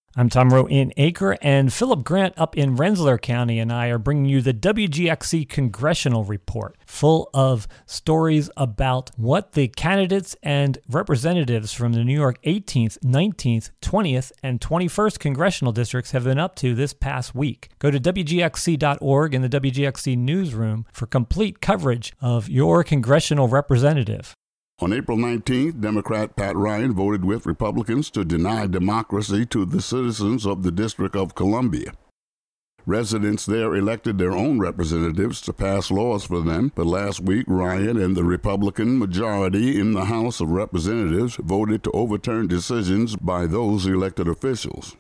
I'm Tom Rowe in Acre, and Philip Grant up in Rensselaer County and I are bringing you the WGXC Congressional Report, full of stories about what the candidates and representatives from the New York 18th, 19th, 20th, and 21st congressional districts have been up to this past week. Go to WGXC.org in the WGXC newsroom for complete coverage of your congressional representative. On April 19th, Democrat Pat Ryan voted with Republicans to deny democracy to the citizens of the District of Columbia. Residents there elected their own representatives to pass laws for them, but last week Ryan and the Republican majority in the House of Representatives voted to overturn decisions by those elected officials.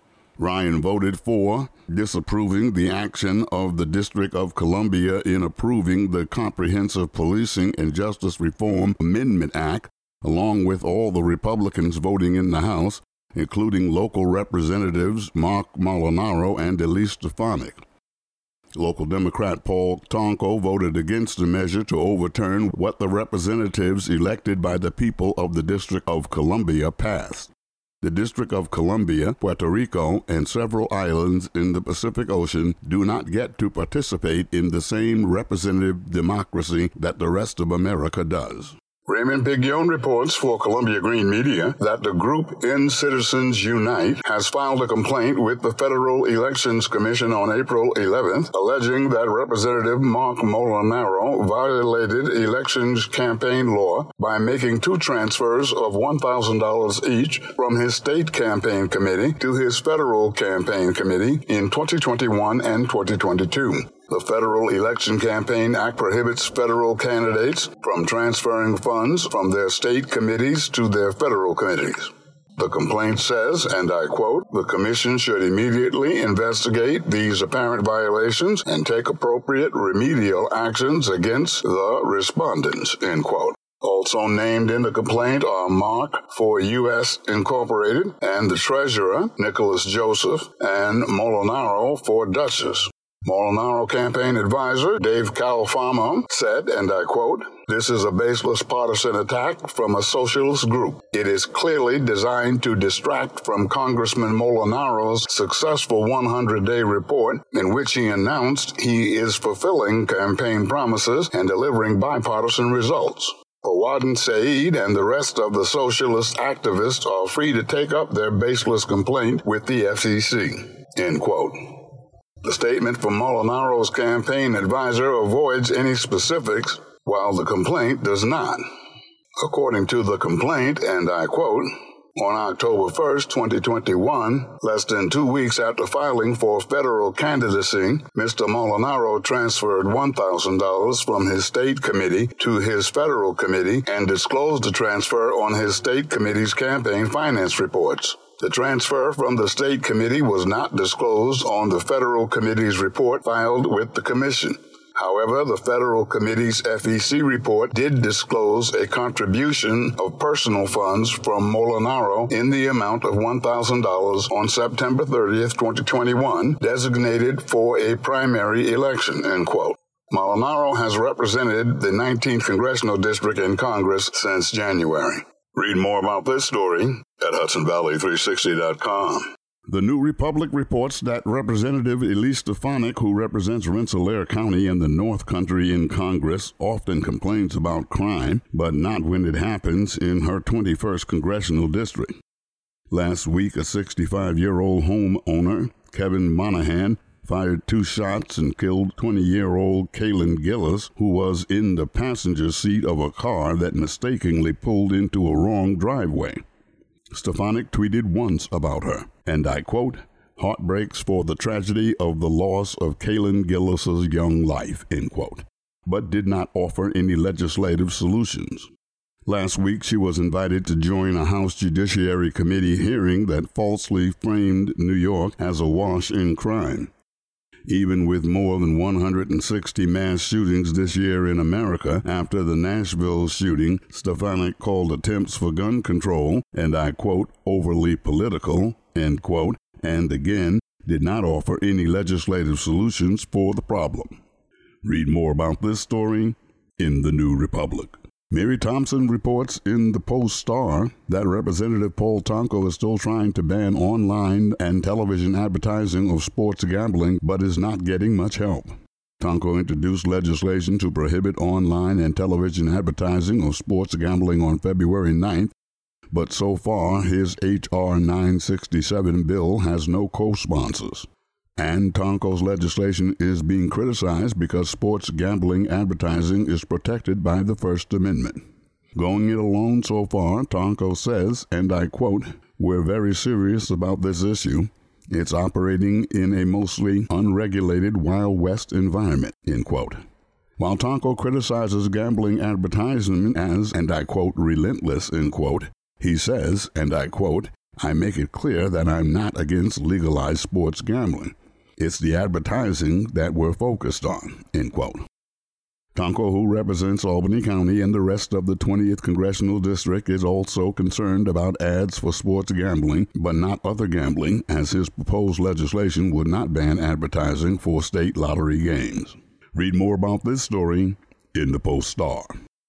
Ryan voted for disapproving the action of the District of Columbia in approving the Comprehensive Policing and Justice Reform Amendment Act, along with all the Republicans voting in the House, including local representatives Mark Molinaro and Elise Stefanik. Local Democrat Paul Tonko voted against the measure to overturn what the representatives elected by the people of the District of Columbia passed. The District of Columbia, Puerto Rico, and several islands in the Pacific Ocean do not get to participate in the same representative democracy that the rest of America does. Raymond Pigion reports for Columbia Green Media that the group End Citizens Unite has filed a complaint with the Federal Elections Commission on April 11th, alleging that Representative Mark Molinaro violated elections campaign law by making two transfers of $1,000 each from his state campaign committee to his federal campaign committee in 2021 and 2022. The Federal Election Campaign Act prohibits federal candidates from transferring funds from their state committees to their federal committees. The complaint says, and I quote, "The Commission should immediately investigate these apparent violations and take appropriate remedial actions against the respondents," end quote. Also named in the complaint are Mark for U.S. Incorporated and the Treasurer, Nicholas Joseph, and Molinaro for Duchess. Molinaro campaign advisor Dave Calfamo said, and I quote, "This is a baseless partisan attack from a socialist group. It is clearly designed to distract from Congressman Molinaro's successful 100-day report in which he announced he is fulfilling campaign promises and delivering bipartisan results. Fawad Saeed and the rest of the socialist activists are free to take up their baseless complaint with the FCC," end quote. The statement from Molinaro's campaign advisor avoids any specifics, while the complaint does not. According to the complaint, and I quote, "On October 1st, 2021, less than 2 weeks after filing for federal candidacy, Mr. Molinaro transferred $1,000 from his state committee to his federal committee and disclosed the transfer on his state committee's campaign finance reports. The transfer from the state committee was not disclosed on the federal committee's report filed with the commission. However, the federal committee's FEC report did disclose a contribution of personal funds from Molinaro in the amount of $1,000 on September 30th, 2021, designated for a primary election," end quote. Molinaro has represented the 19th Congressional District in Congress since January. Read more about this story at HudsonValley360.com. The New Republic reports that Representative Elise Stefanik, who represents Rensselaer County in the North Country in Congress, often complains about crime, but not when it happens in her 21st Congressional District. Last week, a 65-year-old homeowner, Kevin Monahan, fired 2 shots and killed 20-year-old Kaylin Gillis, who was in the passenger seat of a car that mistakenly pulled into a wrong driveway. Stefanik tweeted once about her, and I quote, "Heartbreaks for the tragedy of the loss of Kaylin Gillis's young life," end quote, but did not offer any legislative solutions. Last week, she was invited to join a House Judiciary Committee hearing that falsely framed New York as awash in crime. Even with more than 160 mass shootings this year in America after the Nashville shooting, Stefanik called attempts for gun control, and I quote, "overly political," end quote, and again did not offer any legislative solutions for the problem. Read more about this story in the New Republic. Mary Thompson reports in the Post-Star that Representative Paul Tonko is still trying to ban online and television advertising of sports gambling, but is not getting much help. Tonko introduced legislation to prohibit online and television advertising of sports gambling on February 9th, but so far his H.R. 967 bill has no co-sponsors. And Tonko's legislation is being criticized because sports gambling advertising is protected by the First Amendment. Going it alone so far, Tonko says, and I quote, "We're very serious about this issue. It's operating in a mostly unregulated Wild West environment," end quote. While Tonko criticizes gambling advertising as, and I quote, "relentless," end quote, he says, and I quote, "I make it clear that I'm not against legalized sports gambling. It's the advertising that we're focused on," end quote. Tonko, who represents Albany County and the rest of the 20th Congressional District, is also concerned about ads for sports gambling, but not other gambling, as his proposed legislation would not ban advertising for state lottery games. Read more about this story in the Post-Star.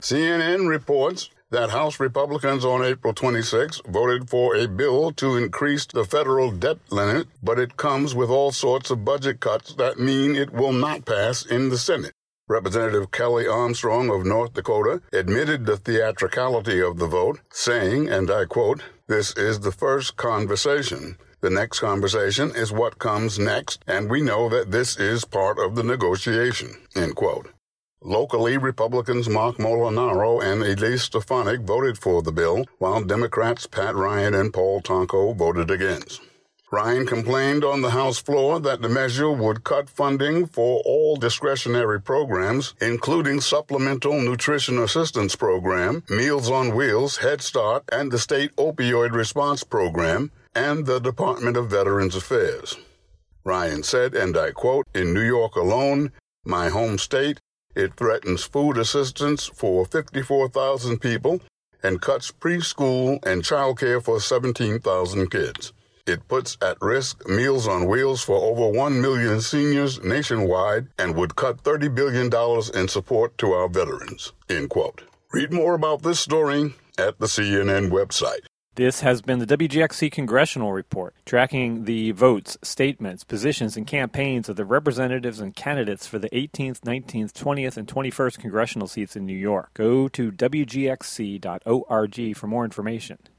CNN reports that House Republicans on April 26 voted for a bill to increase the federal debt limit, but it comes with all sorts of budget cuts that mean it will not pass in the Senate. Representative Kelly Armstrong of North Dakota admitted the theatricality of the vote, saying, and I quote, "This is the first conversation. The next conversation is what comes next, and we know that this is part of the negotiation," end quote. Locally, Republicans Mark Molinaro and Elise Stefanik voted for the bill, while Democrats Pat Ryan and Paul Tonko voted against. Ryan complained on the House floor that the measure would cut funding for all discretionary programs, including Supplemental Nutrition Assistance Program, Meals on Wheels, Head Start, and the State Opioid Response Program, and the Department of Veterans Affairs. Ryan said, and I quote, "In New York alone, my home state, it threatens food assistance for 54,000 people and cuts preschool and child care for 17,000 kids. It puts at risk Meals on Wheels for over 1 million seniors nationwide and would cut $30 billion in support to our veterans," end quote. Read more about this story at the CNN website. This has been the WGXC Congressional Report, tracking the votes, statements, positions, and campaigns of the representatives and candidates for the 18th, 19th, 20th, and 21st congressional seats in New York. Go to WGXC.org for more information.